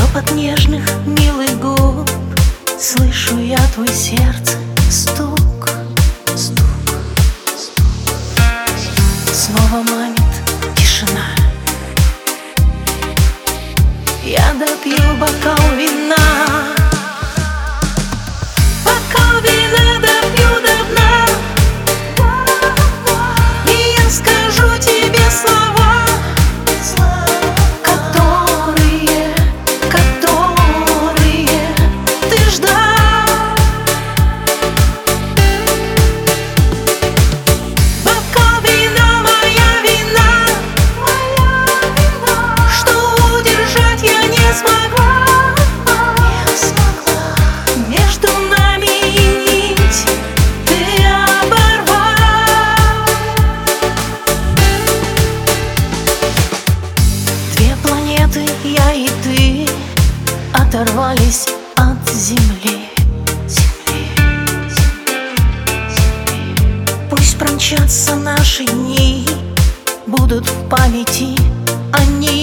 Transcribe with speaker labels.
Speaker 1: Шепот нежных, милых губ, слышу я твой сердце стук, стук, стук. Снова манит тишина. Я допью бокал вина. Бокал вина допью до дна. И я скажу тебе слова, которые ты ждал. Бокал вина, моя вина, что удержать я не смогла. Между нами нить ты оборвал. Две планеты, я и ты, оторвались от земли. Пусть промчатся наши дни, будут в памяти они.